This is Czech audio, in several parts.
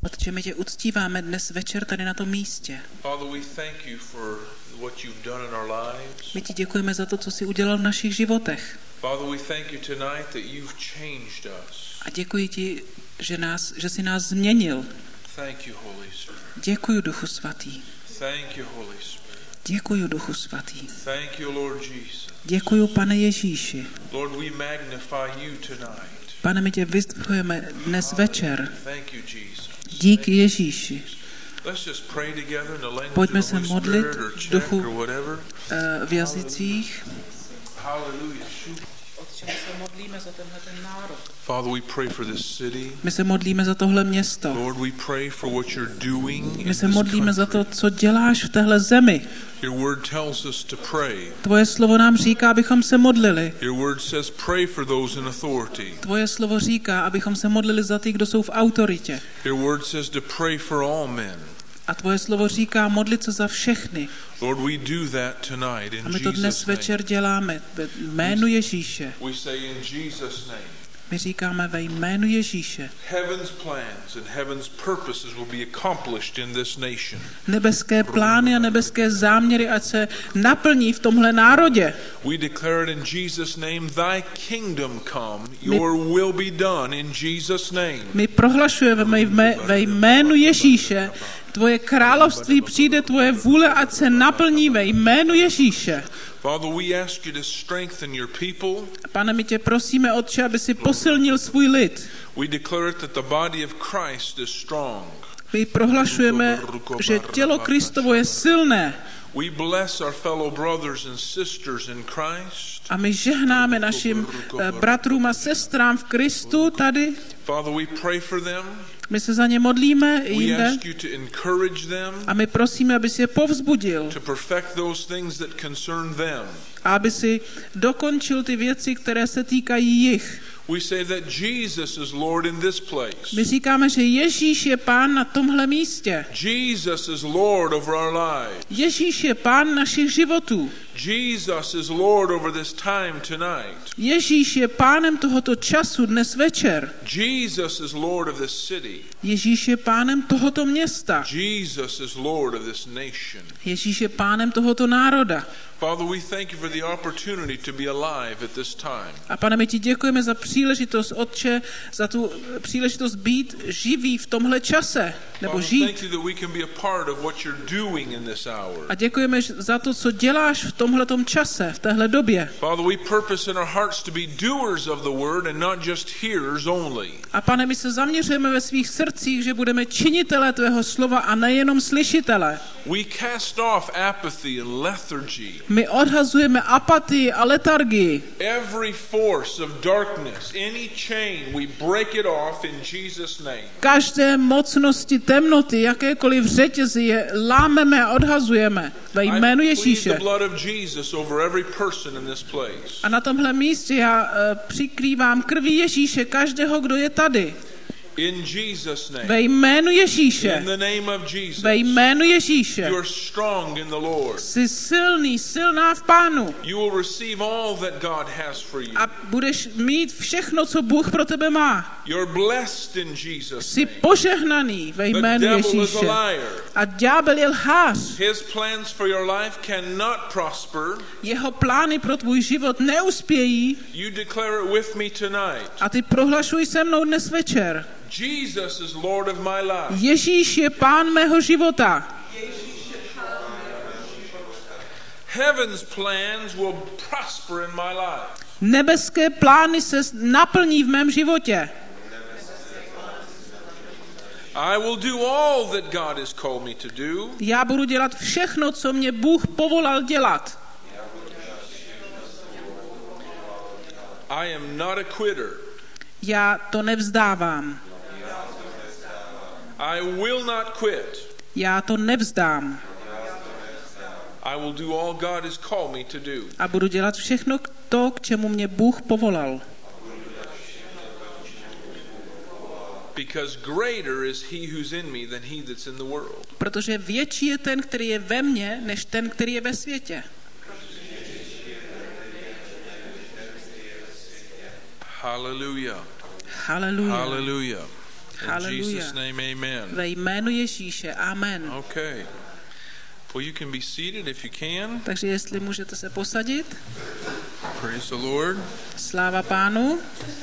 Protože my tě uctíváme dnes večer tady na tom místě. My ti děkujeme za to, co jsi udělal v našich životech. A děkuji ti, že jsi nás změnil. Děkuji, Duchu svatý. Děkuji, Duchu svatý. Děkuji, Pane Ježíši. Pane, my tě vyzdvihujeme dnes večer. Díky Ježíši. Pojďme se modlit v duchu v jazycích. Otče, my se modlíme za tenhle ten národ. Father, we pray for this city. My se modlíme za tohle město. Lord, we pray for what you're doing. My se modlíme za to, co děláš v téhle zemi. Your word tells us to pray. Tvoje slovo nám říká, abychom se modlili. Your word says pray for those in authority. Tvoje slovo říká, abychom se modlili za ty, kdo jsou v autoritě. Your word says to pray for all men. A tvoje slovo říká modlit se za všechny. Lord, we do that tonight in Jesus' name. A my to dnes večer děláme ve jménu Ježíše. We say in Jesus' name. My říkáme ve jménu Ježíše. Heaven's plans and heaven's purposes will be accomplished in this nation. Nebeské plány a nebeské záměry ať se naplní v tomhle národě. We declare it in Jesus' name, thy kingdom come, your will be done in Jesus' name. My prohlašujeme ve jménu Ježíše, tvoje království přijde, tvoje vůle ať se naplní ve jménu Ježíše. Father, we ask you to strengthen your people. Pane, my tě prosíme, Otče, aby si posilnil svůj lid. We declare that the body of Christ is strong. My prohlašujeme, že tělo Kristovo je silné. We bless our fellow brothers and sisters in Christ. A my žehnáme našim bratrům a sestrám v Kristu tady. Father, we pray for them. My se za ně modlíme i jinde. A my prosíme, aby si je povzbudil. A aby si dokončil ty věci, které se týkají jich. We say that Jesus is Lord in this place. My říkáme, že Ježíš je Pán na tomhle místě. Jesus is Lord over our lives. Ježíš je Pán našich životů. Jesus is Lord over this time tonight. Ježíš je Pánem tohoto času dnes večer. Jesus is Lord of this city. Ježíš je Pánem tohoto města. Jesus is Lord of this nation. Ježíš je Pánem tohoto národa. Father, we thank you for the opportunity to be alive at this time. A Pane, my ti děkujeme za příležitost, Otče, za tu příležitost být živý v tomhle čase, nebo žít. A děkujeme za to, co děláš v tomhletom čase, v téhle době. A Pane, my se zaměřujeme ve svých srdcích, že budeme činitelé tvého slova a nejenom slyšitelé. We cast off apathy and lethargy. My odhazujeme apatii a letargii. Every force of darkness, any chain, we break it off in Jesus' name. Každé mocnosti temnoty, jakékoliv řetězy je lámeme a odhazujeme ve jménu Ježíše. A na tomhle místě já přikrývám krví Ježíše každého, kdo je tady. In Jesus' name. Ve jménu Ježíše. In the name of Jesus. Ve jménu Ježíše. You are strong in the Lord. Jsi silný, silná v Pánu. You will receive all that God has for you. A budeš mít všechno, co Bůh pro tebe má. You're blessed in Jesus' Jsi požehnaný ve jménu Ježíše. A ďábel je lhář. His plans for your life cannot prosper. Jeho plány pro tvůj život neuspějí. You declare it with me tonight. A ty prohlašuj se mnou dnes večer. Jesus is Lord of my life. Ježíš je Pán mého života. Heaven's plans will prosper in my life. Nebeské plány se naplní v mém životě. I will do all that God has called me to do. Já budu dělat všechno, co mě Bůh povolal dělat. I am not a quitter. Já to nevzdávám. I will not quit. Já to nevzdám. I will do all God has called me to do. A budu dělat všechno to, k čemu mě Bůh povolal. Because greater is he who's in me than he that's in the world. Protože větší je ten, který je ve mně, než ten, který je ve světě. Hallelujah. Hallelujah. Hallelujah. In Hallelujah. Jesus' name, amen. Ve jménu Ježíše. Amen. Okay. Well, you can be seated if you can. Takže jestli můžete se posadit. Praise the Lord. Sláva Pánu.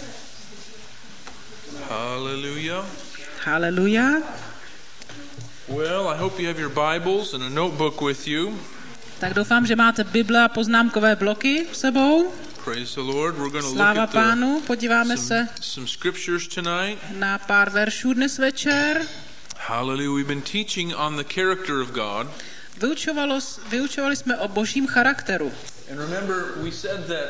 Hallelujah. Haleluja. Well, I hope you have your Bibles and a notebook with you. Tak doufám, že máte Bible a poznámkové bloky s sebou. Praise the Lord. We're going to look Sláva at Pánu. Podíváme se some scriptures tonight. na pár veršů dnes večer. Hallelujah. We've been teaching on the character of God. Vyučovali jsme o božím charakteru. And remember, we said that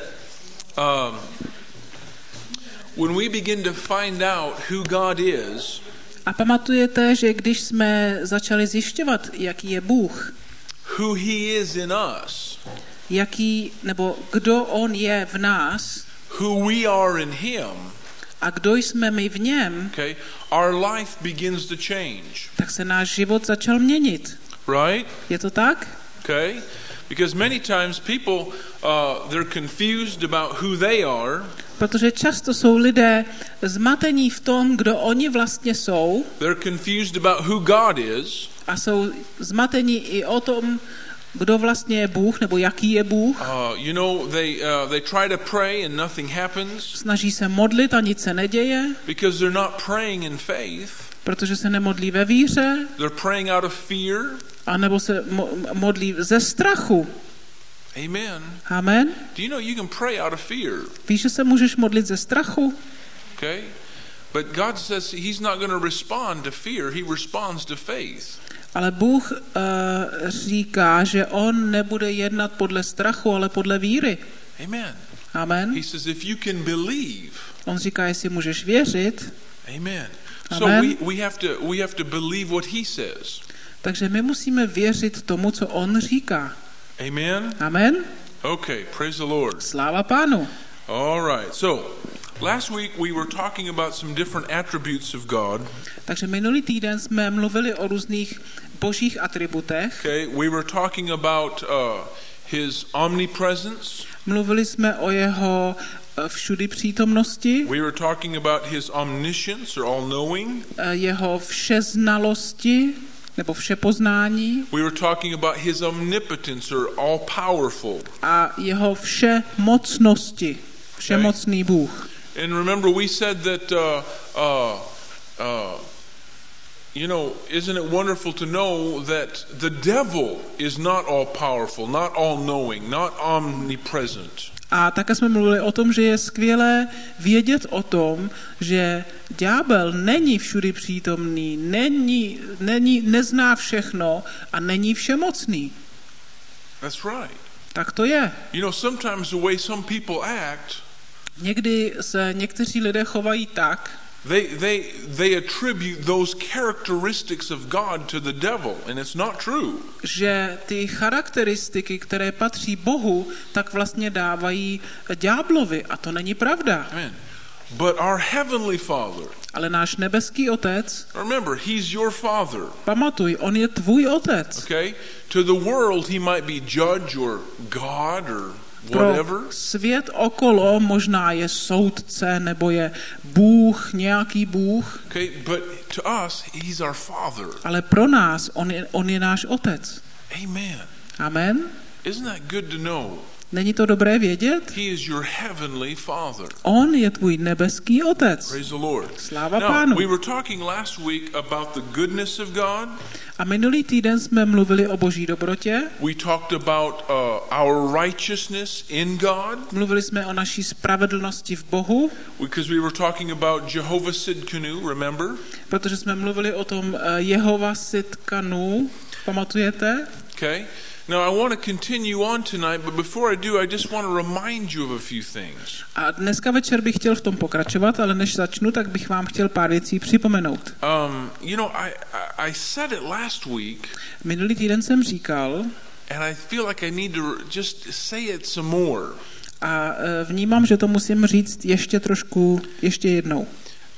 when we begin to find out who God is, A pamatujete, že když jsme začali zjišťovat, jaký je Bůh, who He is in us, nebo kdo on je v nás who we are in Him, a kdo jsme my v něm, okay, our life begins to change. tak se náš život začal měnit. Right? Je to tak? Okay? Because many times people, they're confused about who they are. Protože často jsou lidé zmatení v tom, kdo oni vlastně jsou, They're confused about who God is. a jsou zmatení i o tom, kdo vlastně je Bůh, nebo jaký je Bůh. You know, they try to pray and nothing happens Snaží se modlit a nic se neděje, because they're not praying in faith. protože se nemodlí ve víře, They're praying out of fear. anebo se modlí ze strachu. Amen. Amen. Do you know you can pray out of fear? Víš, že se můžeš modlit ze strachu? Okay? But God says He's not going to respond to fear. He responds to faith. Ale Bůh říká, že on nebude jednat podle strachu, ale podle víry. Amen. Amen. He says if you can believe. On říká, jestli můžeš věřit. Amen. Amen. So we have to believe what He says. Takže my musíme věřit tomu, co on říká. Amen. Amen. Okay, praise the Lord. Sláva Pánu. All right. So, last week we were talking about some different attributes of God. Takže minulý týden jsme mluvili o různých božích atributech. Okay, we were talking about His omnipresence. Mluvili jsme o jeho všudy přítomnosti, We were talking about His omniscience or all-knowing. jeho všeznalosti nebo všepoznání We were talking about His omnipotence or all-powerful. a jeho všemocnosti, všemocný Bůh. And remember, we said that, you know, isn't it wonderful to know that the devil is not all-powerful, not all-knowing, not omnipresent. A také jsme mluvili o tom, že je skvělé vědět o tom, že ďábel není všudy přítomný, nezná všechno a není všemocný. That's right. Tak to je. You know, sometimes the way some people act, Někdy se někteří lidé chovají tak, they attribute those characteristics of God to the devil, and it's not true. že ty charakteristiky, které patří Bohu, tak vlastně dávají ďáblovi a to není pravda. Amen. But our heavenly Father, Ale náš nebeský otec, remember, He's your Father. pamatuj, on je tvůj otec. Okay? To the world, He might be judge or God or whatever. Pro svět okolo možná je soudce nebo je Bůh, nějaký Bůh, Okay, but to us, He's our Father. ale pro nás on je náš otec. Amen. Amen. Isn't that good to know? Není to dobré vědět? He is your heavenly Father. On je tvůj nebeský otec. Praise the Lord. Sláva Now, Pánu. we were talking last week about the goodness of God. A minulý týden jsme mluvili o boží dobrotě. We talked about our righteousness in God. Mluvili jsme o naší spravedlnosti v Bohu, Because we were talking about Jehovah Sidkenu, remember? protože jsme mluvili o tom Jehova Sidkanu, pamatujete? Okay. Now I want to continue on tonight, but before I do, I just want to remind you of a few things. A dneska večer bych chtěl v tom pokračovat, ale než začnu, tak bych vám chtěl pár věcí připomenout. You know, I said it last week, Minulý týden jsem říkal, and I feel like I need to just say it some more. a vnímám, že to musím říct ještě jednou.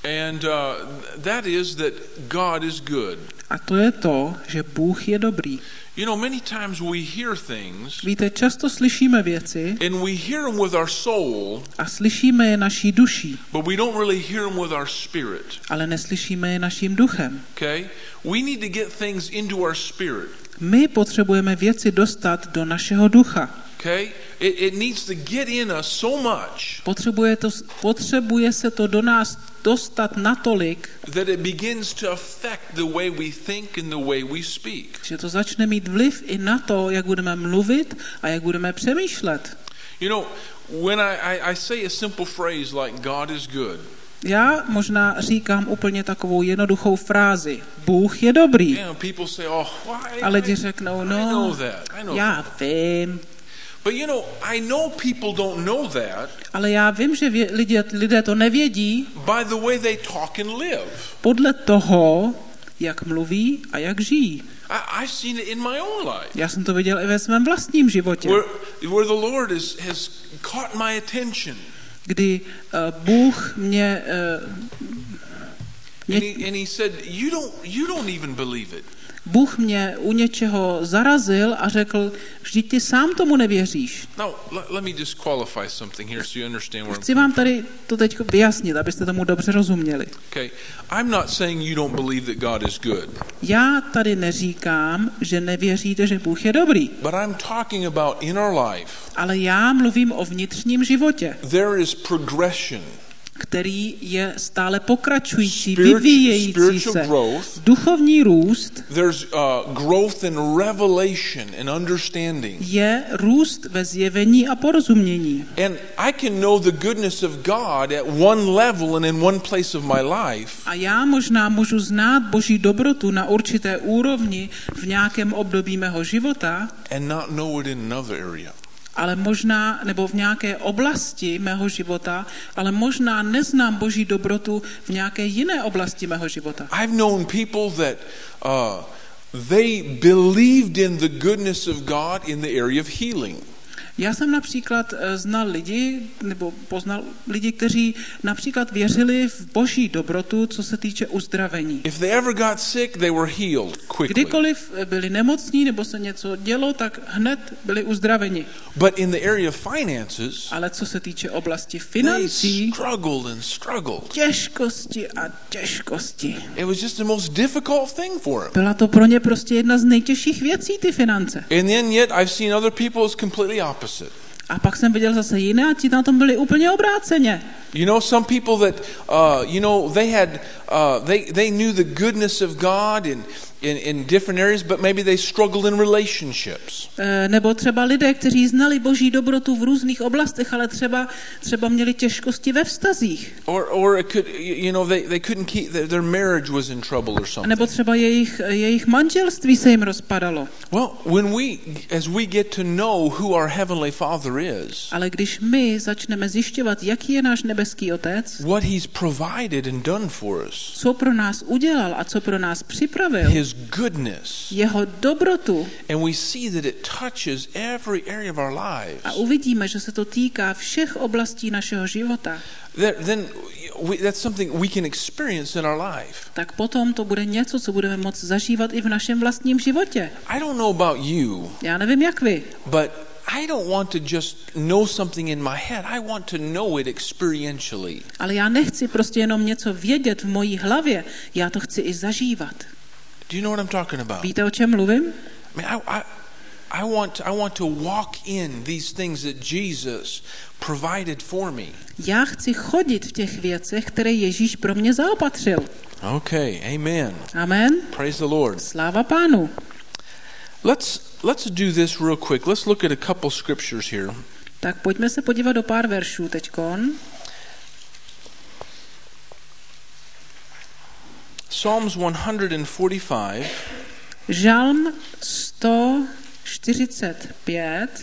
And that is that God is good. A to je to, že Bůh je dobrý. You know, many times we hear things, Víte, často slyšíme věci and we hear them with our soul, a slyšíme je naší duší, but we don't really hear them with our spirit. ale neslyšíme je naším duchem. Okay? We need to get things into our spirit. My potřebujeme věci dostat do našeho ducha. Okay? It needs to get in us so much Potřebuje se to do nás dostat natolik, that it begins to affect the way we think and the way we speak. že to začne mít vliv i na to, jak budeme mluvit a jak budeme přemýšlet. You know, when I say a simple phrase like God is good, Já možná říkám úplně takovou jednoduchou frázi. Bůh je dobrý. you know, people say, "Oh, why?" A lidi řeknou, I know no, that. I know. já vím. But you know, I know people don't know that Ale já vím, že lidé to nevědí by the way they talk and live. podle toho, jak mluví a jak žijí. I've seen it in my own life. Já jsem to viděl i ve svém vlastním životě, Where the Lord has caught my attention. kdy Bůh mě And he said, you don't even believe it. Bůh mě u něčeho zarazil a řekl, vždyť ty sám tomu nevěříš. Now, let me just qualify something here so you understand where I'm Chci vám tady to teď vyjasnit, abyste tomu dobře rozuměli. Okay. I'm not saying you don't believe that God is good. Já tady neříkám, že nevěříte, že Bůh je dobrý. But I'm talking about in our life. Ale já mluvím o vnitřním životě, There is progression. který je stále pokračující, vyvíjející se. Duchovní růst There's growth in revelation and understanding. je růst ve zjevení a porozumění. And I can know the goodness of God at one level and in one place of my life. A já možná můžu znát Boží dobrotu na určité úrovni v nějakém období mého života, And not know it in another area. ale možná, nebo v nějaké oblasti mého života, ale možná neznám Boží dobrotu v nějaké jiné oblasti mého života. I've known people that they believed in the goodness of God in the area of healing. Já jsem například znal lidi, nebo poznal lidi, kteří například věřili v Boží dobrotu, co se týče uzdravení. If they ever got sick, they were healed quickly. Kdykoliv byli nemocní nebo se něco dělo, tak hned byli uzdraveni. But in the area of finances, Ale co se týče oblasti they financí, struggled. těžkosti a těžkosti. It was just the most difficult thing for them. Byla to pro ně prostě jedna z nejtěžších věcí, ty finance. And then yet I've seen other people as completely opposite. A pak jsem viděl zase jiné a ti na tom byli úplně obráceně. You know, some people that, they knew the goodness of God in different areas, but maybe they struggled in relationships. Nebo třeba lidé, kteří znali Boží dobrotu v různých oblastech, ale třeba měli těžkosti ve vztazích. Or it could, they couldn't keep, their marriage was in trouble or something. Nebo třeba jejich manželství se jim rozpadalo. Well, as we get to know who our heavenly Father is, Ale když my začneme zjišťovat, jaký je náš nebeský Otec, what he's provided and done for us, co pro nás udělal a co pro nás připravil, his goodness, jeho dobrotu, and we see that it touches every area of our lives, a uvidíme, že se to týká všech oblastí našeho života, then that's something we can experience in our life. tak potom to bude něco, co budeme moct zažívat i v našem vlastním životě. I don't know about you, Já nevím, jak vy, but I don't want to just know something in my head. I want to know it experientially. ale já nechci prostě jenom něco vědět v mojí hlavě, já to chci i zažívat. Do you know what I'm talking about? Víte, o čem mluvím? I want to walk in these things that Jesus provided for me. Já chci chodit v těch věcech, které Ježíš pro mě zaopatřil. Okay, amen. Amen. Praise the Lord. Sláva Pánu. Let's do this real quick. Let's look at a couple scriptures here. Tak pojďme se podívat do pár veršů teďkon. Psalms 145. Žalm 145.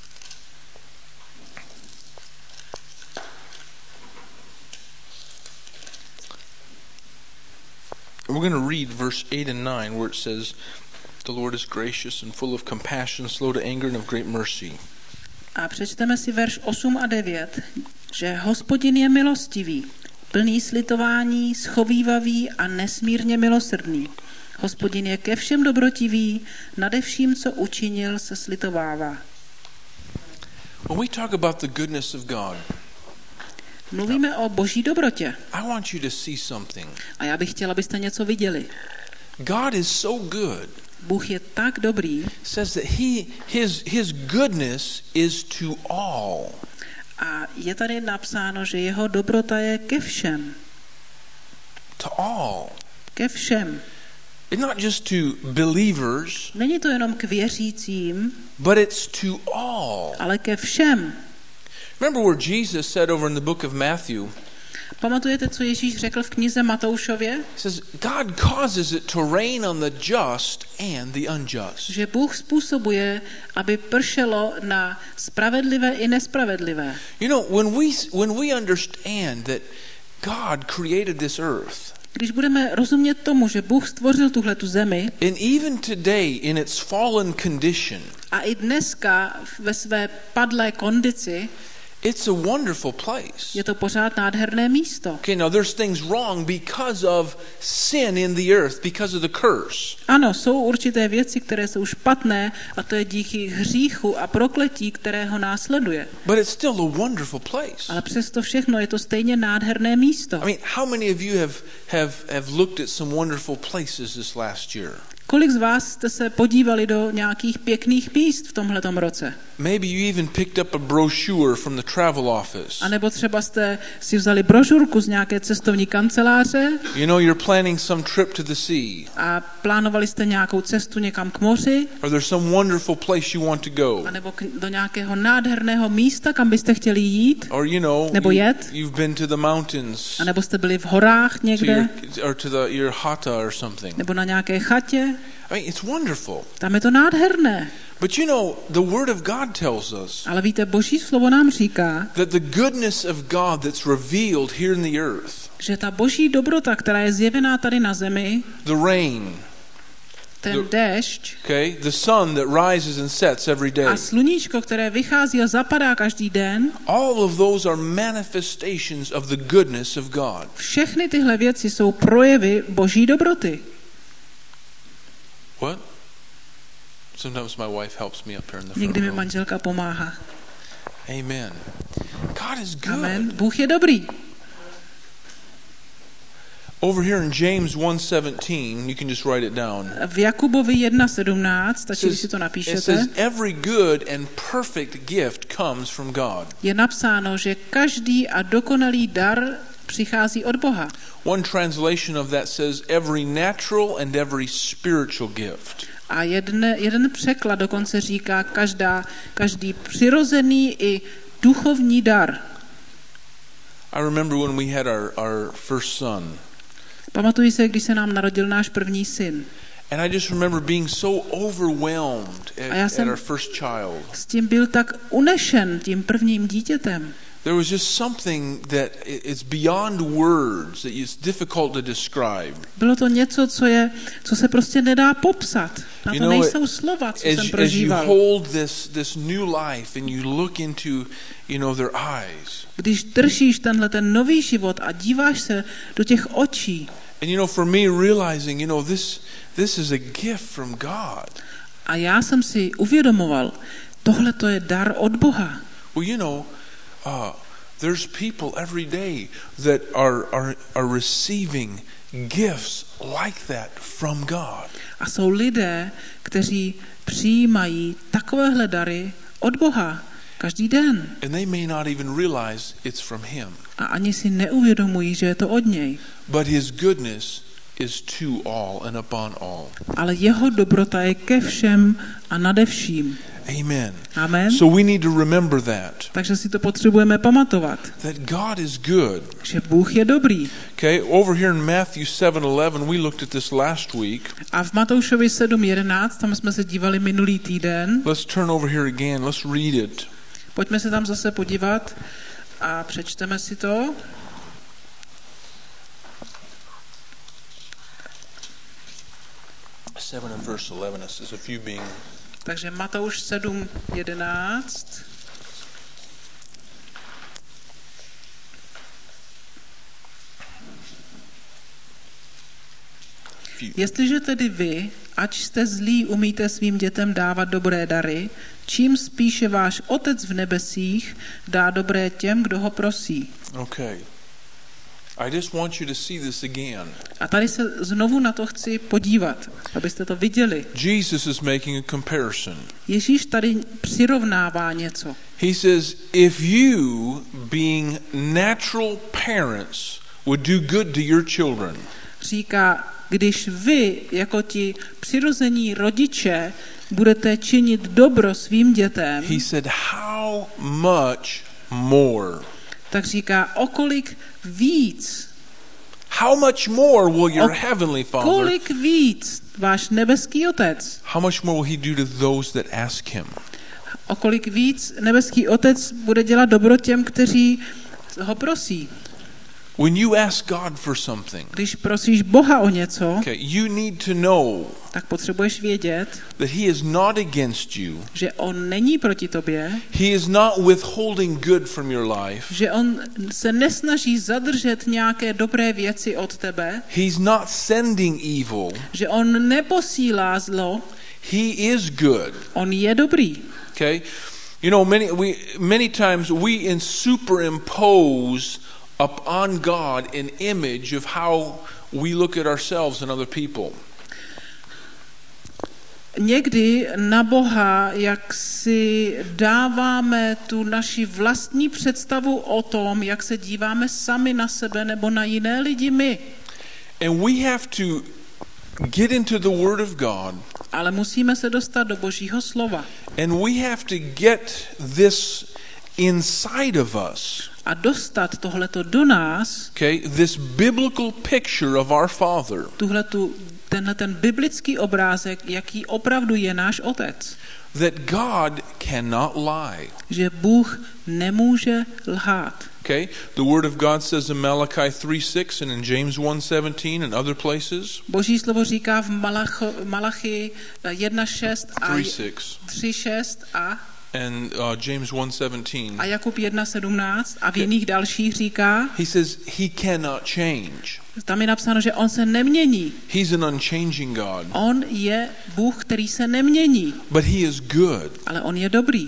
We're going to read verse 8 and 9 where it says, "The Lord is gracious and full of compassion, slow to anger and of great mercy." A přečteme si verš 8 a 9, že Hospodin je milostivý, plný slitování, schovívavý a nesmírně milosrdný. Hospodin je ke všem dobrotivý, nade vším, co učinil, se slitovává. When we talk about the goodness of God, Mluvíme o boží dobrotě. I want you to see something. A já bych chtěla, abyste něco viděli. God is so good. Bůh je tak dobrý. Says that his goodness is to all. A je tady napsáno, že jeho dobrota je ke všem. To all. Ke všem. It's not just to believers. Není to jenom k věřícím, but it's to all. Ale ke všem. Remember where Jesus said over in the book of Matthew? Pamatujete, co Ježíš řekl v knize Matoušově? He says God causes it to rain on the just and the unjust. Že Bůh způsobuje, aby pršelo na spravedlivé i nespravedlivé. You know, when we understand that God created this earth. Když budeme rozumět tomu, že Bůh stvořil tuhletu zemi, and even today in its fallen condition, a i dneska ve své padlé kondici, it's a wonderful place. Je to pořád nádherné místo. Okay, now there's things wrong because of sin in the earth, because of the curse. Ano, jsou určité věci, které jsou špatné, a to je díky hříchu a prokletí, které ho následuje. But it's still a wonderful place. Ale přesto všechno je to stejně nádherné místo. I mean, how many of you have looked at some wonderful places this last year? Kolik z vás jste se podívali do nějakých pěkných míst v tomhletom roce? Maybe you even picked up a brochure from the travel office. A nebo třeba jste si vzali brožurku z nějaké cestovní kanceláře. You know, you're planning some trip to the sea. A plánovali jste nějakou cestu někam k moři. Or there's some wonderful place you want to go. A nebo do nějakého nádherného místa, kam byste chtěli jít. Or you know, nebo jet. You've been to the mountains. A nebo jste byli v horách někde. Or to your hata or something. Nebo na nějaké chatě. I mean, it's wonderful. Tam je to nádherné. But you know, the word of God tells us. Ale víte, Boží slovo nám říká, that the goodness of God that's revealed here in the earth. Že ta Boží dobrota, která je zjevená tady na zemi, the rain, ten déšť, okay, the sun that rises and sets every day. A sluníčko, které vychází a zapadá každý den. All of those are manifestations of the goodness of God. Všechny tyhle věci jsou projevy Boží dobroty. What? Sometimes my wife helps me up here in the front. Někdy mi manželka pomáhá. Amen. God is good. Amen. Bůh je dobrý. Over here in James 1:17, you can just write it down. V Jakubovi 1:17, stačí, když si to napíšete. It says every good and perfect gift comes from God. Je napsáno, že každý a dokonalý dar přichází od Boha. One translation of that says every natural and every spiritual gift. A jeden překlad dokonce říká každý přirozený i duchovní dar. I remember when we had our first son. Pamatuji se, když se nám narodil náš první syn. And I just remember being so overwhelmed at our first child. S tím byl tak unešen tím prvním dítětem. There was just something that is beyond words, that is difficult to describe. Bylo to něco, co se prostě nedá popsat. Na to nejsou slova, co jsem prožíval. As you hold this new life and you look into, their eyes. Když držíš ten nový život a díváš se do těch očí. And for me realizing, this is a gift from God. A já jsem si uvědomoval, tohle to je dar od Boha. Well, there's people every day that are receiving gifts like that from God. A jsou lidé, kteří přijímají takovéhle dary od Boha každý den. And they may not even realize it's from him. A ani si neuvědomují, že je to od něj. But his goodness is to all and upon all. Ale jeho dobrota je ke všem a nade vším. Amen. Amen. So we need to remember that. Takže si to potřebujeme pamatovat. That God is good. Že Bůh je dobrý. Okay, over here in Matthew 7:11, we looked at this last week. A v Matoušovi 7:11, tam jsme se dívali minulý týden. Let's turn over here again. Let's read it. Pojďme se tam zase podívat a přečteme si to. Takže Matouš 7:11. Jestliže tedy vy, ač jste zlí, umíte svým dětem dávat dobré dary, čím spíše váš Otec v nebesích dá dobré těm, kdo ho prosí. Okay. I just want you to see this again. A tady se znovu na to chci podívat, abyste to viděli. Jesus is making a comparison. Ježíš tady přirovnává něco. He says, if you, being natural parents, would do good to your children. Říká, když vy, jako ti přirození rodiče, budete činit dobro svým dětem, He said, how much more? tak říká, o kolik víc, How much more will your heavenly Father, kolik víc váš nebeský Otec, how much more will he do to those that ask him? o kolik víc nebeský Otec bude dělat dobro těm, kteří ho prosí. When you ask God for something, Když prosíš Boha o něco, okay, you need to know tak potřebuješ vědět, that he is not against you. že on není proti tobě, He is not withholding good from your life. že on se nesnaží zadržet nějaké dobré věci od tebe, He's not sending evil. že on neposílá zlo, He is good. on je dobrý. Okay? You know, many times we superimpose upon God an image of how we look at ourselves and other people. Někdy na Boha, jak si dáváme tu naši vlastní představu o tom, jak se díváme sami na sebe nebo na jiné lidi my. And we have to get into the Word of God. Ale musíme se dostat do Božího slova. And we have to get this inside of us. A dostat tohleto do nás, Okay, this biblical picture of our Father. tenhle ten biblický obrázek, jaký opravdu je náš Otec. That God cannot lie. Že Bůh nemůže lhát. Okay, the Word of God says in Malachi 3:6 and in James 1:17 and other places. Boží slovo říká v Malachi 1:6 a 3:6 a James 1:17. A Jakub 1:17 a v jiných dalších říká, he says he cannot change. Tam je napsáno, že on se nemění. He's an unchanging God. On je Bůh, který se nemění. But he is good. Ale on je dobrý.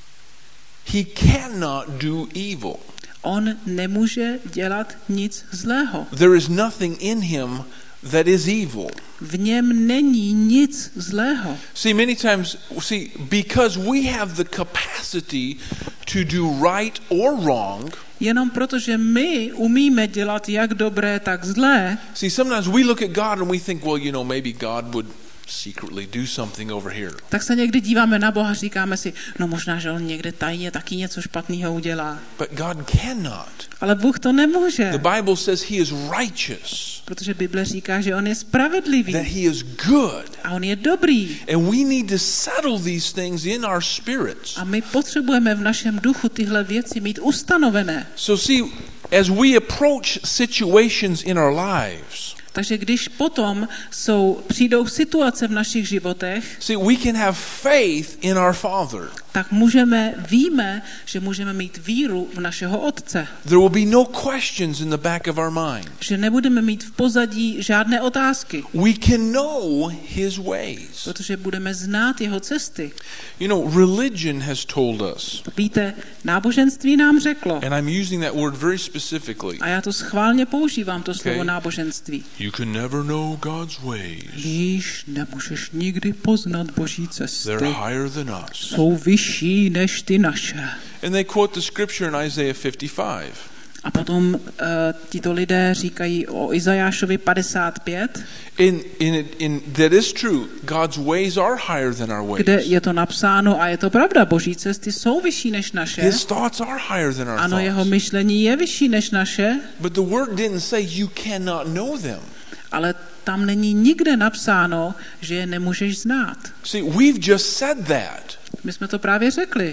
He cannot do evil. On nemůže dělat nic zlého. There is nothing in him that is evil. V něm není nic zlého. See, many times, because we have the capacity to do right or wrong. Jenom protože my umíme dělat jak dobré, tak zlé. See, sometimes we look at God and we think, well, you know, maybe God would secretly do something over here. Tak se někdy díváme na Boha, říkáme si, no možná, že on někde tajně taky něco špatného udělá. But God cannot. Ale Bůh to nemůže. The Bible says he is righteous. Protože Bible říká, že on je spravedlivý. That he is good. A on je dobrý. And we need to settle these things in our spirits. A my potřebujeme v našem duchu tyhle věci mít ustanovené. So see, as we approach situations in our lives, takže když potom přijdou situace v našich životech, see, we can have faith in our Father. Tak víme, že můžeme mít víru v našeho Otce. There will be no questions in the back of our mind. Že nebudeme mít v pozadí žádné otázky. We can know his ways. Protože budeme znát jeho cesty. You know, religion has told us. Víte, náboženství nám řeklo. And I'm using that word very specifically. A já to schválně používám, to slovo náboženství. You can never know God's ways. Víš, nemůžeš nikdy poznat Boží cesty. They're higher than us. Jsou vyšší než ty naše. And they quote the scripture in Isaiah 55. A potom tito lidé říkají o Izajášovi 55. In that is true. God's ways are higher than our ways. Kde je to napsáno a je to pravda, Boží cesty jsou vyšší než naše. His thoughts are higher than our ano, jeho myšlení je vyšší než naše. But the word didn't say you cannot know them. Ale tam není nikde napsáno, že je nemůžeš znát. See, we've just said that. My jsme to právě řekli.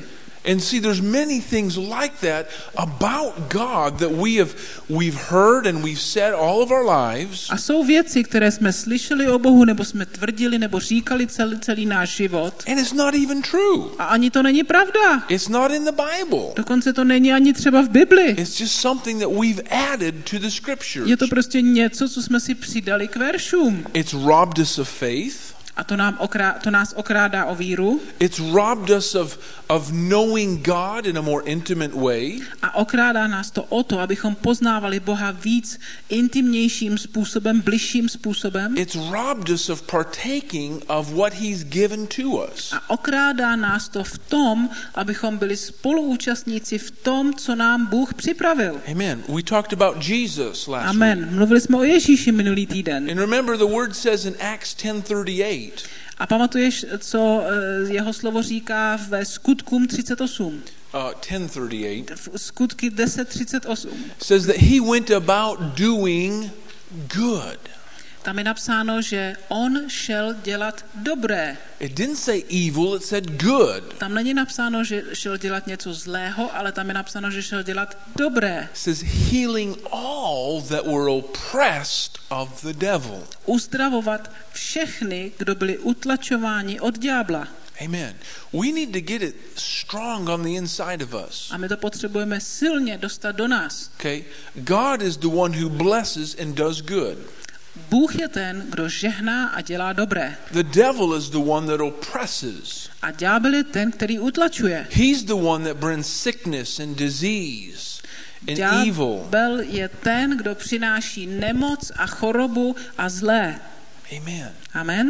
And see, there's many things like that about God that we've heard and we've said all of our lives. A jsou věci, které jsme slyšeli o Bohu, nebo jsme tvrdili, nebo říkali celý náš život. And it's not even true. A ani to není pravda. It's not in the Bible. Dokonce to není ani třeba v Bibli. It's just something that we've added to the scriptures. Je to prostě něco, co jsme si přidali k veršům. It's robbed us of faith. A to nás okrádá o víru. It's robbed us of knowing God in a more intimate way. A okrádá nás to o to, abychom poznávali Boha víc intimnějším způsobem, bližším způsobem. It's robbed us of partaking of what he's given to us. A okrádá nás to v tom, abychom byli spoluúčastníci v tom, co nám Bůh připravil. Amen. We talked about Jesus last Amen. week. Mluvili jsme o Ježíši minulý týden. And remember the word says in Acts 10:38. A pamatuješ, co jeho slovo říká ve Skutkům 38? 10:38. Skutky 10:38. Says that he went about doing good. Tam je napsáno, že on šel dělat dobré. It didn't say evil, it said good. Tam není napsáno, že šel dělat něco zlého, ale tam je napsáno, že šel dělat dobré. It says healing all that were oppressed of the devil. Uzdravovat všechny, kdo byli utlačováni od ďábla. Amen. We need to get it strong on the inside of us. A my to potřebujeme silně dostat do nás. Okay? God is the one who blesses and does good. Bůh je ten, kdo žehná a dělá dobré. The devil is the one that oppresses. A ďábel je ten, který utlačuje. He's the one that brings sickness and disease and evil. Ďábel je ten, kdo přináší nemoc a chorobu a zlé. Amen. Amen.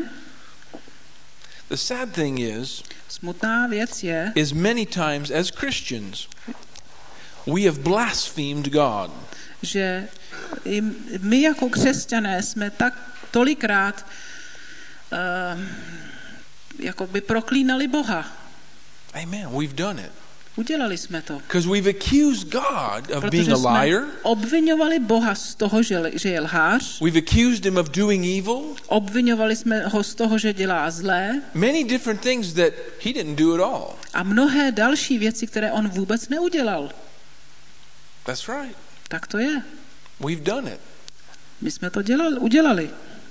The sad thing Smutná věc je, is many times as Christians we have blasphemed God. Že my jako křesťané jsme tak tolikrát jako by proklínali Boha. Amen. We've done it. Udělali jsme to. Because we've accused God of being a liar. Obviňovali Boha z toho, že je lhář. We've accused him of doing evil. Obviňovali jsme ho z toho, že dělá zlé. Many different things that he didn't do at all. A mnohé další věci, které on vůbec neudělal. That's right. Tak to je. We've done it. My jsme to udělali.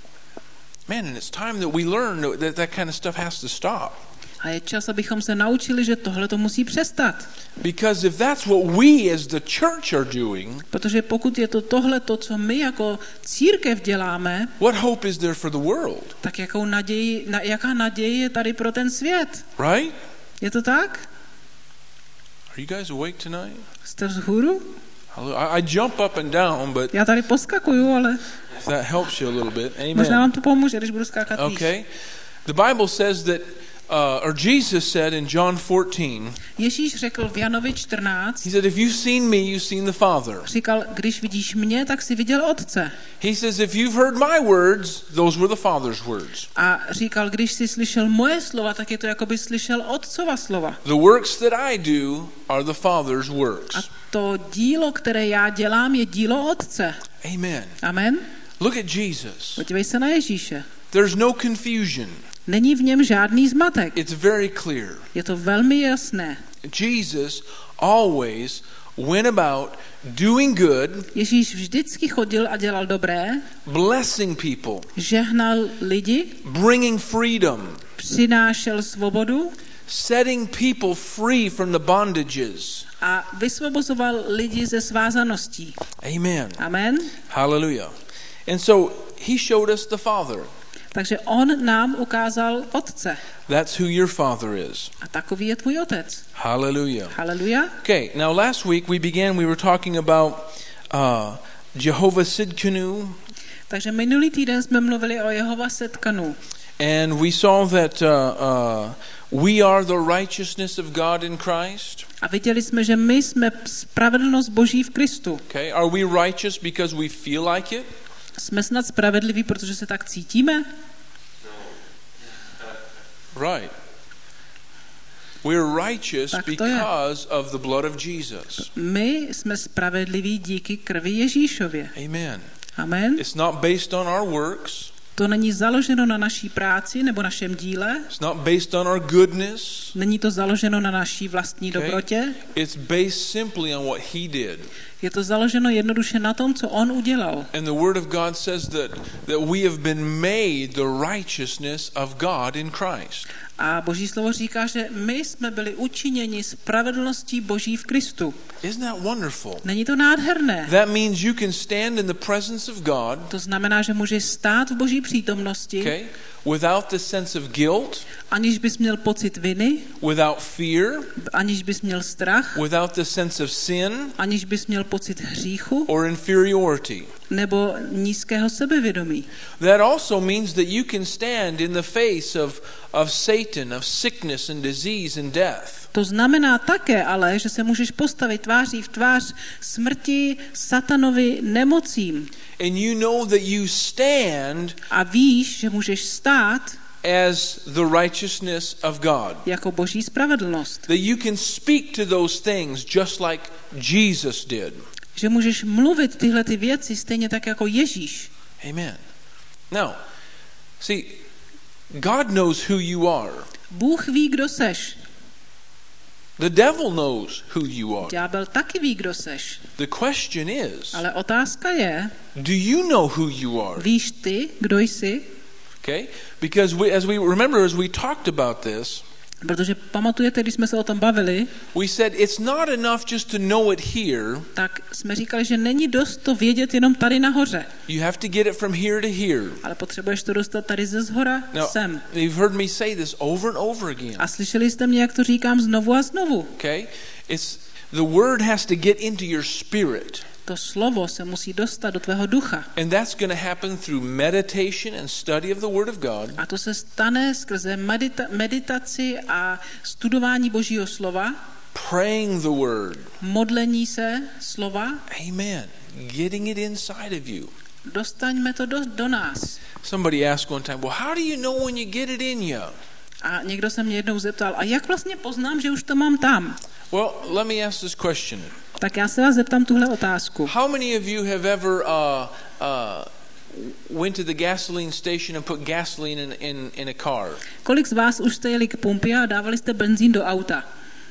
Man, and it's time that we learn that kind of stuff has to stop. A je čas, abychom se naučili, že tohle to musí přestat. Because if that's what we as the church are doing, protože pokud je to tohle to, co my jako církev děláme, what hope is there for the world? Tak jaká naděje je tady pro ten svět? Right? Je to tak? Are you guys awake tonight? Jste vzhůru? I jump up and down, but já tady poskakuju, ale that helps you a little bit. Amen. Možná vám to pomůže, když budu skákat výš. Okay. The Bible says that or Jesus said in John 14. Ježíš řekl v Janovi 14. He said, if you've seen me, you've seen the Father. Říkal, když vidíš mě, tak si viděl Otce. He says, if you've heard my words, those were the Father's words. A říkal, když jsi slyšel moje slova, tak je to jako by slyšel Otcova slova. The works that I do are the Father's works. A to dílo, které já dělám, je dílo Otce. Amen. Amen. Look at Jesus. Podívej se na Ježíše. There's no confusion. Není v něm žádný zmatek. It's very clear. Je to velmi jasné. Jesus always went about doing good. Ježíš vždycky chodil a dělal dobré. Blessing people. Žehnal lidi. Bringing freedom. Přinášel svobodu. Setting people free from the bondages. A vysvobozoval lidi ze svázaností. Amen. Amen. Hallelujah. And so he showed us the Father. Takže on nám ukázal Otce. That's who your Father is. A takový je tvůj Otec. Hallelujah. Hallelujah. Okay, now last week we were talking about Jehovah Sidkenu. Takže minulý týden jsme mluvili o Jehova Sidkenu. And we saw that we are the righteousness of God in Christ. A viděli jsme, že my jsme spravedlnost Boží v Kristu. Okay, are we righteous because we feel like it? Jsme snad spravedliví, protože se tak cítíme? Right. We're righteous because of the blood of Jesus. My jsme spravedliví díky krvi Ježíšově. Amen. Amen. It's not based on our works. To není založeno na naší práci nebo našem díle. It's not based on our goodness. Není to založeno na naší vlastní dobrotě. It's based simply on what he did. Je to založeno jednoduše na tom, co on udělal. And the word of God says that we have been made the righteousness of God in Christ. A Boží slovo říká, že my jsme byli učiněni spravedlností Boží v Kristu. Isn't that wonderful? Není to nádherné? That means you can stand in the presence of God. To znamená, že můžeš stát v Boží přítomnosti, Okay? Without the sense of guilt, aniž bys měl pocit viny, without fear, aniž bys měl strach, without the sense of sin aniž bys měl pocit hříchu or inferiority. nebo nízkého sebevědomí. That also means that you can stand in the face of Satan, of sickness and disease and death. To znamená také ale, že se můžeš postavit tváří v tvář smrti, satanovi, nemocím. And you know that you stand A víš, že můžeš stát as the righteousness of God. jako Boží spravedlnost. That you can speak to those things just like Jesus did. Že můžeš mluvit tyhle ty věci stejně tak jako Ježíš. Amen. Now, see, God knows who you are. Bůh ví, kdo seš. The devil knows who you are. Ďábel taky ví, kdo seš. The question is, Ale otázka je, do you know who you are? víš ty, kdo jsi? Okay? Because as we talked about this, Protože pamatujete, když jsme se o tom bavili, we said it's not enough just to know it here. tak jsme říkali, že není dost to vědět jenom tady nahoře. You have to get it from here to here. Ale potřebuješ to dostat tady ze zhora sem. You've heard me say this over and over again. A slyšeli jste mě, jak to říkám znovu a znovu. Okay? The word has to get into your spirit. To slovo se musí dostat do tvého ducha. And that's going to happen through meditation and study of the word of God. A to se stane skrze meditaci a studování Božího slova. Praying the word. Modlení se slova. Amen. Getting it inside of you. Dostaňme to do nás. Somebody asked one time, well, how do you know when you get it in you? A někdo se mě jednou zeptal, a jak vlastně poznám, že už to mám tam? Well, let me ask this question. Tak já se vás zeptám tuhle otázku. How many of you have ever went to the gasoline station and put gasoline in a car? Kolik z vás už jste jeli k pumpě a dávali jste benzín do auta?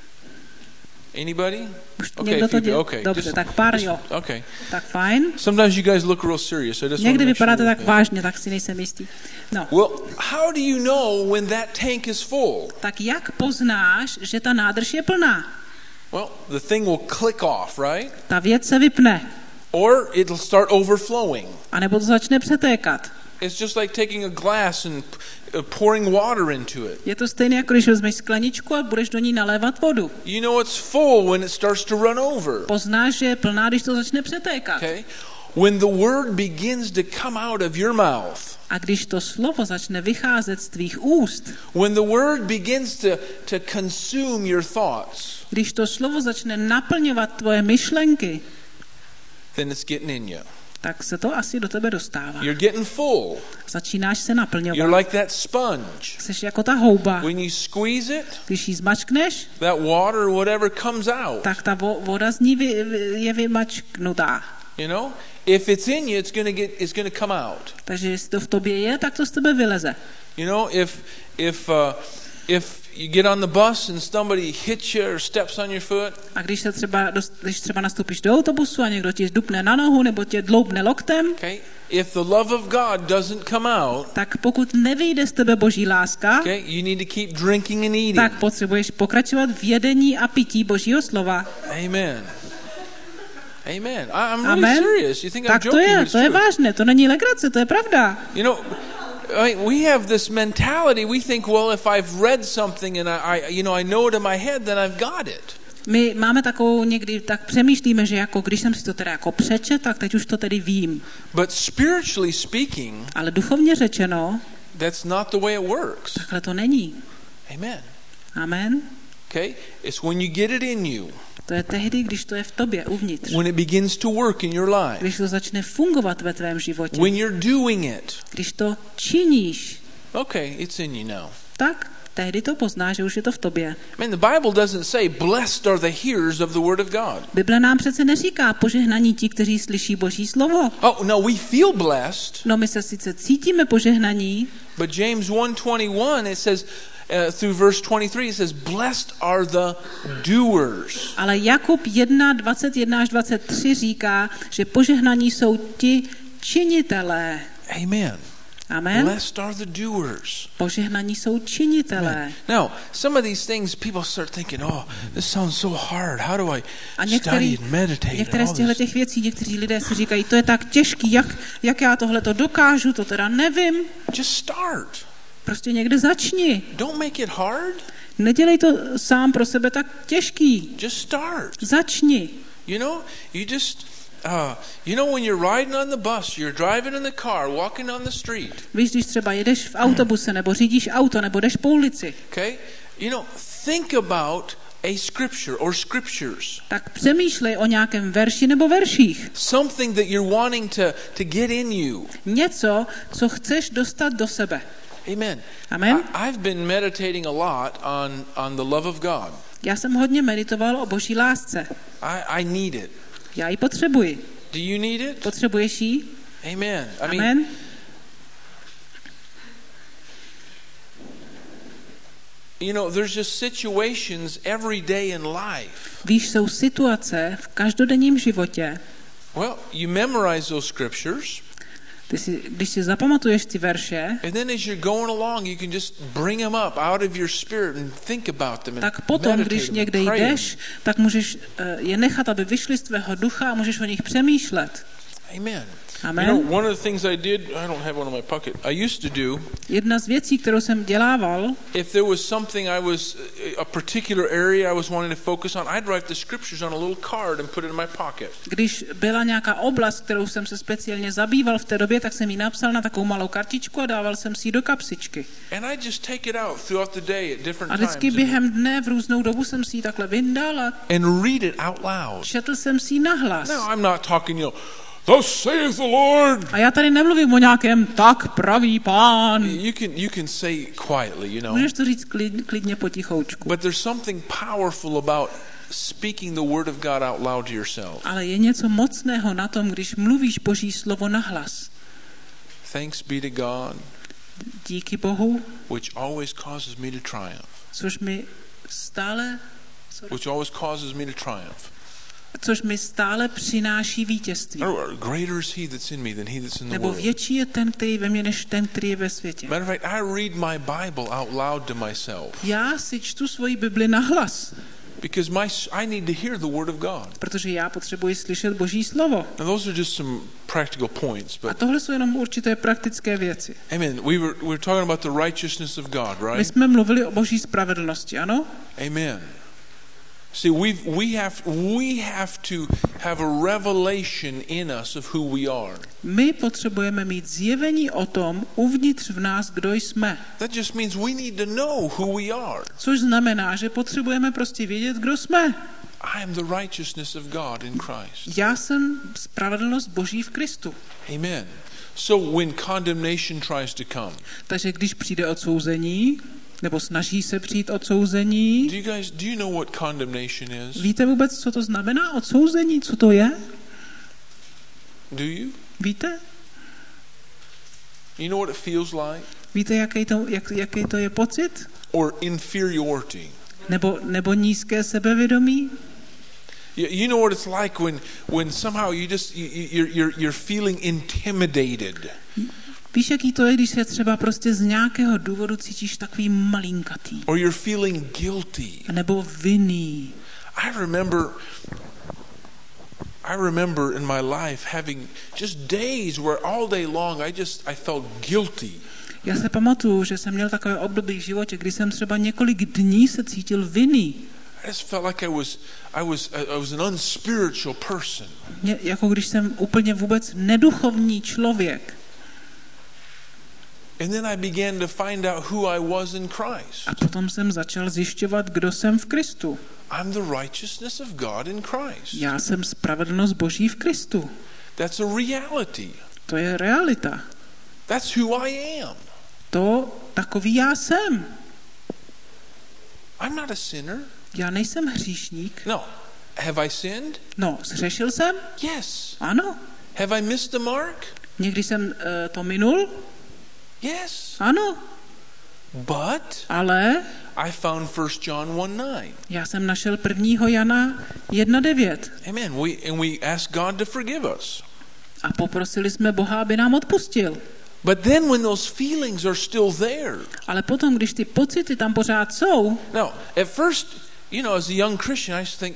Anybody? Někdo to dělá? Okay. Dobře, tak pár jo. Okay. Tak fajn. Sometimes you guys look real serious. So I just Někdy want to make vypadáte sure tak vážně, tak si nejsem jistý. No. Well, how do you know when that tank is full? Tak jak poznáš, že ta nádrž je plná? Well, the thing will click off, right? Ta věc se vypne. Or it'll start overflowing. A nebo to začne přetékat. It's just like taking a glass and pouring water into it. Je to stejné, jako když vezmeš skleničku a budeš do ní nalévat vodu. You know it's full when it starts to run over. Poznáš, že je plná, když to začne přetékat. Okay? When the word begins to come out of your mouth. A když to slovo začne vycházet z tvých úst. When the word begins to consume your thoughts. Když to slovo začne naplňovat tvoje myšlenky. Then it's getting in you. Tak se to asi do tebe dostává. You're getting full. Začínáš se naplňovat. You're like that sponge. Jsi jako ta houba. When you squeeze it, když ji zmačkneš, that water or whatever comes out. Tak ta voda z ní je vymačknutá. You know? If it's in you, it's going to come out. Takže jestli to v tobě je, tak to z tebe vyleze. You know, if you get on the bus and somebody hits you or steps on your foot. A když třeba nastoupíš do autobusu a někdo tě dupne na nohu nebo tě dloubne loktem, Okay? If the love of God doesn't come out, tak pokud nevyjde z tebe Boží láska, okay, you need to keep drinking and eating. tak potřebuješ pokračovat v jedení a pití Božího slova. Amen. Amen. I'm really Amen. serious. You think Tak I'm joking? to je vážné, to není legrace, to je pravda. You know, we have this mentality. We think, well, if I've read something and I know it in my head, then I've got it. My máme takovou někdy, tak přemýšlíme, že jako když jsem si to teda jako přečet, tak teď už to tedy vím. But spiritually speaking, ale duchovně řečeno, that's not the way it works. Takhle to není. Amen. Amen. Okay? It's when you get it in you. To je tehdy, když to je v tobě uvnitř. When it begins to work in your life. Když to začne fungovat ve tvém životě. When you're doing it. Když to činíš. Okay, it's in you now. Tak, tehdy to pozná, že už je to v tobě. I mean, the Bible doesn't say, blessed are the hearers of the word of God. Bible nám přece neříká požehnaní ti, kteří slyší Boží slovo. Oh, no, we feel blessed. No my se sice cítíme požehnaní, But James 1:21, it says, through verse 23, it says, blessed are the doers. ale Jakub 1, 21 až 23 říká, že požehnaní jsou ti činitelé. Amen. Amen. Blessed are the doers. Požehnaní jsou činitelé. Now, some of these things people start thinking, oh, this sounds so hard. How do I A study and meditate? některé And z all těchto this? těch věcí, někteří lidé si říkají, to je tak těžký, jak já tohle to dokážu, to teda nevím. Just start. Prostě někde začni. Don't make it hard. Nedělej to sám pro sebe tak těžký. Just start. Začni. You know, you just, when you're riding on the bus, you're driving in the car, walking on the street. Víš, když třeba jedeš v autobuse, nebo řídíš auto, nebo jdeš po ulici, Okay? Think about a scripture or scriptures. tak přemýšlej o nějakém verši nebo verších. Something that you're wanting to get in you. Něco, co chceš dostat do sebe. Amen. Amen. I've been meditating a lot on the love of God. Já jsem hodně meditoval o Boží lásce. I need it. Já ji potřebuji. Do you need it? Potřebuješ ji? Amen. Amen. There's just situations every day in life. Víš, jsou situace v každodenním životě. Well, you memorize those scriptures. Když si zapamatuješ ty verše, And then as you're going along, you can just bring them up out of your spirit and think about them and tak potom, když meditate někde them, pray jdeš, tak můžeš je nechat, aby vyšly z tvého ducha a můžeš o nich přemýšlet. Amen. Amen. One of the things I did, I don't have one in my pocket. I used to do. Jedna z věcí, kterou jsem dělával, If there was something a particular area I was wanting to focus on, I'd write the scriptures on a little card and put it in my pocket. když byla nějaká oblast, kterou jsem se speciálně zabýval v té době, tak jsem ji napsal na takovou malou kartičku a dával jsem si ji do kapsičky. And I just take it out throughout the day at different A times. vždycky během dne v různou dobu jsem si ji takhle vyndal a And read it out loud. četl jsem si ji nahlas. Now I'm not talking, thus saith the Lord. A já tady nemluvím o nějakém tak praví Pán. You can say quietly, Můžeš to říct klidně potichoučku. But there's something powerful about speaking the word of God out loud to yourself. Ale je něco mocného na tom, když mluvíš Boží slovo nahlas. Thanks be to God, Díky Bohu, which always causes me to triumph. což mi stále přináší vítězství. Greater is he that's in me than he that's in the Nebo world. větší je ten, který ve mně, než ten, který je ve světě. Matter of fact, I read my Bible out loud to myself Já si čtu svoji Bibli nahlas, because I need to hear the word of God. protože já potřebuji slyšet Boží slovo. Now those are just some practical points, A but tohle jsou jenom určité praktické věci. amen. We were talking about the righteousness of God, My right? jsme mluvili o Boží spravedlnosti, ano? Amen. See, we have to have a revelation in us of who we are. My potřebujeme mít zjevení o tom uvnitř v nás, kdo jsme. That just means we need to know who we are. Což znamená, že potřebujeme prostě vědět, kdo jsme. I am the righteousness of God in Christ. Já jsem spravedlnost Boží v Kristu. Amen. So when condemnation tries to come, Takže když přijde odsouzení, nebo snaží se přijít odsouzení, do you know what condemnation is? víte vůbec, co to znamená odsouzení? Co to je? Do you? Víte? You know what it feels like? Víte, jaký to je pocit? Or inferiority. Nebo nízké sebevědomí? You know what it's like when somehow you're feeling intimidated. Víš, jaký to je, když se třeba prostě z nějakého důvodu cítíš takový malinkatý. Or you're feeling guilty. Nebo vinný. I remember in my life having just days where all day long I felt guilty. Já se pamatuju, že jsem měl takové období v životě, kdy jsem třeba několik dní se cítil vinný. I just felt like I was an unspiritual person. Jako když jsem úplně vůbec neduchovní člověk. And then I began to find out who I was in Christ. A potom jsem začal zjišťovat, kdo jsem v Kristu. I'm the righteousness of God in Christ. Já jsem spravedlnost Boží v Kristu. That's a reality. To je realita. That's who I am. To takový já jsem. I'm not a sinner. Já nejsem hříšník. No. Have I sinned? No, zhřešil jsem? Yes. Ano. Have I missed the mark? Někdy jsem to minul? Yes. Ano. But Ale I found 1 John 1:9. já jsem našel 1. Jana 1:9. Amen. We ask God to forgive us. A poprosili jsme Boha, aby nám odpustil. But then when those feelings are still there. Ale potom, když ty pocity tam pořád jsou. Now, at first, as a young Christian, I used to think,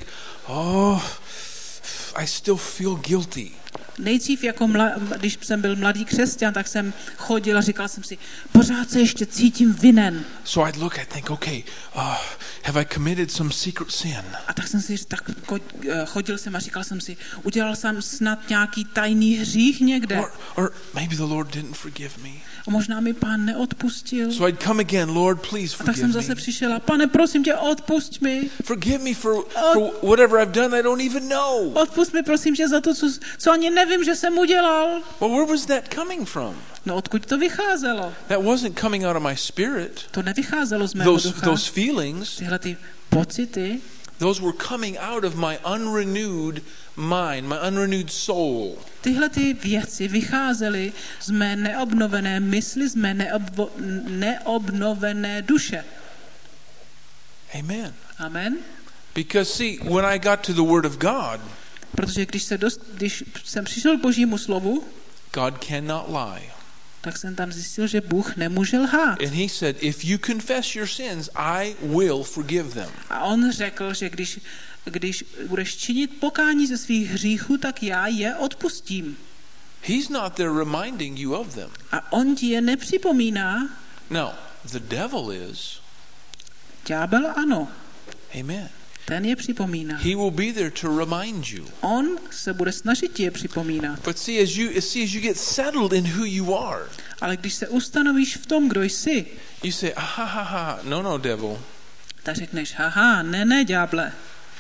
I still feel guilty. Nejdřív, když jsem byl mladý křesťan, tak jsem chodil a říkal jsem si, pořád se ještě cítím vinen. So I'd think, okay, have I committed some secret sin? A tak jsem si chodil jsem a říkal jsem si, udělal jsem snad nějaký tajný hřích někde. Or maybe the Lord didn't forgive me. A možná mi Pán neodpustil. So I'd come again, Lord, please a tak forgive jsem zase me. přišel a Pane, prosím tě, odpusť mi. Forgive me for whatever I've done I don't even know. Odpusť mi, prosím tě, za to, co ani nevím, že jsem udělal. Well, where was that coming from? No, odkud to vycházelo? That wasn't coming out of my spirit. To nevycházelo z mého ducha. Those feelings. Tyhle ty pocity. Those were coming out of my unrenewed mind, my unrenewed soul. Tyhle ty věci vycházely z mé neobnovené mysli, z mé neobnovené duše. Amen. Amen. Because see, when I got to the Word of God, protože když jsem přišel k Božímu slovu, God cannot lie. Tak jsem tam zjistil, že Bůh nemůže lhát. And he said, if you confess your sins, I will forgive them. A on řekl, že když budeš činit pokání ze svých hříchů, tak já je odpustím. He's not there reminding you of them. A on ti je nepřipomíná. No, the devil is. Ďábel ano. Amen. Ten je připomíná. He will be there to remind you. On se bude snažit ti je připomínat. But see, as you get settled in who you are. Ale když se ustanovíš v tom, kdo jsi, you say, no, devil. Tak řekneš, haha, ne, ďáble.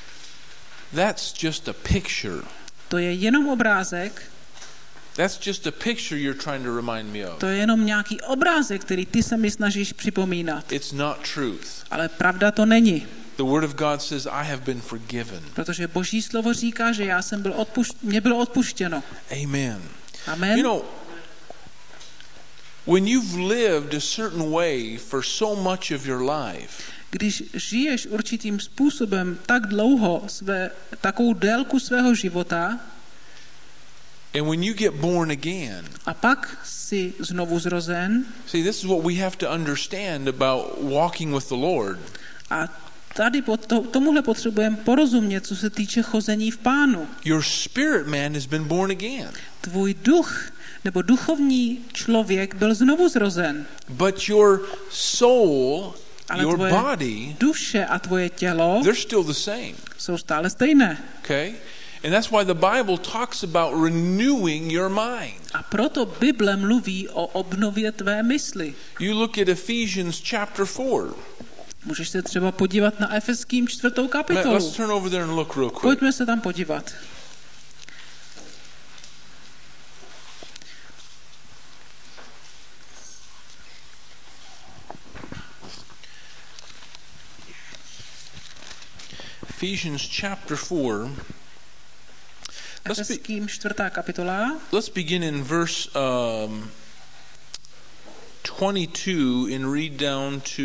That's just a picture. To je jenom obrázek. That's just a picture you're trying to remind me of. To je jenom nějaký obrázek, který ty se mi snažíš připomínat. It's not truth. Ale pravda to není. The word of God says, I have been forgiven. Protože Boží slovo říká, že já jsem mě bylo odpuštěno. Amen. Amen. You know, when you've lived a certain way for so much of your life, když žiješ určitým způsobem tak dlouho, takovou délku svého života, and when you get born again, a pak jsi znovu zrozen, see, this is what we have to understand about walking with the Lord. A tady tomuhle potřebujeme porozumět, co se týče chození v Pánu. Your spirit man has been born again. Tvůj duch nebo duchovní člověk byl znovu zrozen. But your soul, ale your tvoje body, duše a tvoje tělo they're still the same. Jsou stále stejné. Okay? And that's why the Bible talks about renewing your mind. A proto Bible mluví o obnově tvé mysli. You look at Ephesians chapter 4. Můžeš se třeba podívat na Efeským 4. kapitolu. Let's turn over there and look real quick. Pojďme se tam podívat. Ephesians chapter 4. Efeským 4. kapitola. Let's begin in verse 22 and read down to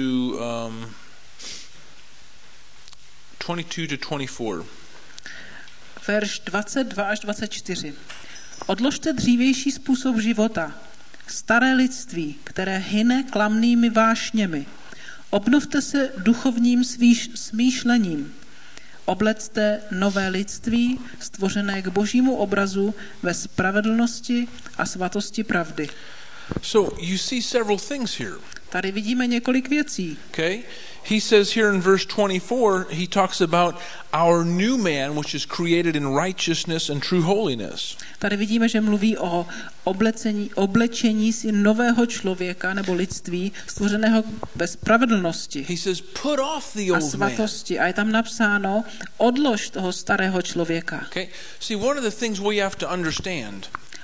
22 to 24. Verš 22 až 24. Odložte dřívější způsob života, staré lidství, které hyne klamnými vášněmi. Obnovte se duchovním smýšlením. Oblecte nové lidství, stvořené k Božímu obrazu ve spravedlnosti a svatosti pravdy. So you see several things here. Tady vidíme několik věcí. Okay? He says here in verse 24, he talks about our new man, which is created in righteousness and true holiness. Tady vidíme, že mluví o oblečení si nového člověka nebo lidství, stvořeného ve spravedlnosti. He says, put off the a old man. svatosti. A je tam napsáno, odlož toho starého člověka. Okay? See, one of the things we have to understand.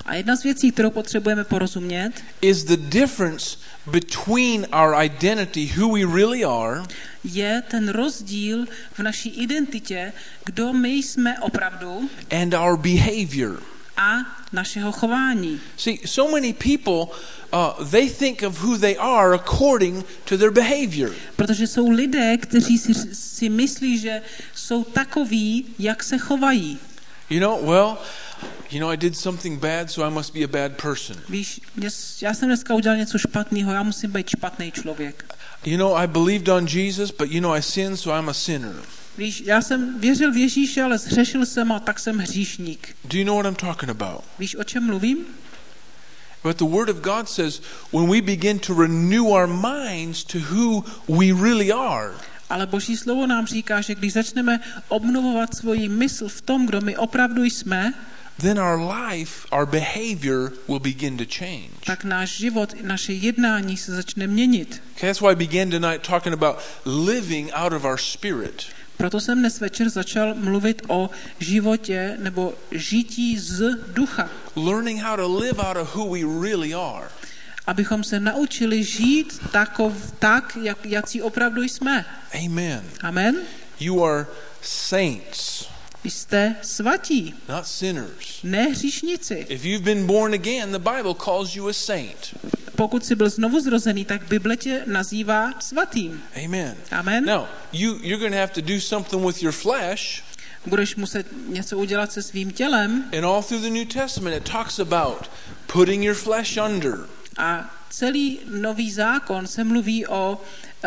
A jedna z věcí, kterou potřebujeme porozumět, is the difference between our identity, who we really are, je ten rozdíl v naší identitě, kdo my jsme opravdu, and our behavior. a našeho chování. See, so many people, they think of who they are according to their behavior. Protože jsou lidé, kteří si myslí, že jsou takoví, jak se chovají. You know, well, I did something bad, so I must be a bad person. Víš, já jsem dneska udělal něco špatného, já musím být špatný člověk. I believed on Jesus, but I sinned, so I'm a sinner. Víš, já jsem věřil v Ježíše, ale zhřešil jsem a tak jsem hříšník. Do you know what I'm talking about? Víš, o čem mluvím? But the Word of God says, when we begin to renew our minds to who we really are, Ale Boží slovo nám říká, že když začneme obnovovat svoji mysl v tom, kdo my opravdu jsme, then our life, our behavior will begin to change. tak náš život, naše jednání se začne měnit. Okay, that's why I began tonight talking about living out of our spirit. Proto jsem dnes večer začal mluvit o životě nebo žití z ducha. Learning how to live out of who we really are. Abychom se naučili žít tak, jací opravdu jsme. Amen. Amen. You are saints, Jste svatí, not sinners. ne hříšníci. If you've been born again, the Bible calls you a saint. Pokud jsi byl znovu zrozený, tak Bible tě nazývá svatým. Amen. Amen. Now, you're going to have to do something with your flesh. Budeš muset něco udělat se svým tělem. And all through the New Testament it talks about putting your flesh under. A celý Nový zákon se mluví o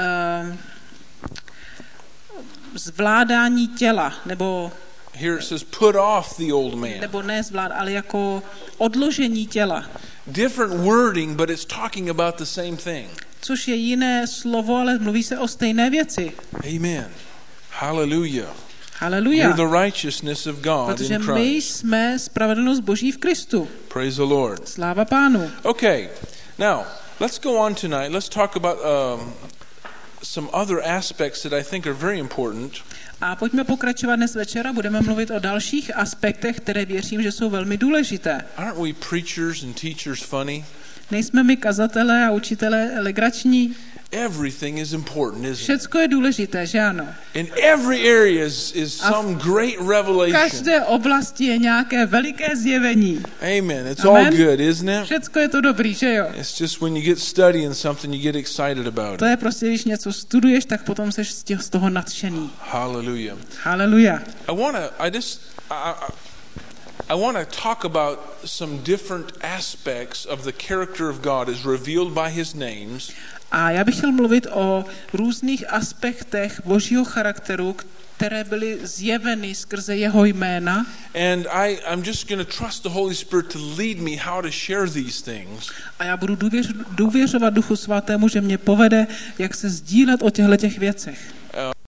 zvládání těla, nebo Here it says put off the old man. nebo ne ale jako odložení těla. Different wording, but it's talking about the same thing. Což je jiné slovo, ale mluví se o stejné věci. Amen. Hallelujah. Haleluja. You're the righteousness of God Protože in my Christ. jsme spravedlnost Boží v Kristu. Praise the Lord. Sláva Pánu. Okay. Now, let's go on tonight. Let's talk about some other aspects that I think are very important. A pojďme pokračovat dnes večera, budeme mluvit o dalších aspektech, které věřím, že jsou velmi důležité. Aren't we preachers and teachers funny? Nejsme my kazatelé a učitelé legrační? Everything is important, isn't it? Všecko je důležité, že ano? In every area is some great V revelation. každé oblasti je nějaké veliké zjevení. Amen. It's Amen. all good, isn't it? Všecko je to dobrý, že jo? It's just when you get studying something, you get excited about To it. je prostě, když něco studuješ, tak potom seš z toho nadšený. Hallelujah. Haleluja. I want to talk about some different aspects of the character of God as revealed by His names. A já bych chtěl mluvit o různých aspektech Božího charakteru, které byly zjeveny skrze jeho jména. And I'm just going to trust the Holy Spirit to lead me how to share these things. A já budu důvěřovat Duchu Svatému, že mě povede, jak se sdílet o těchto věcech.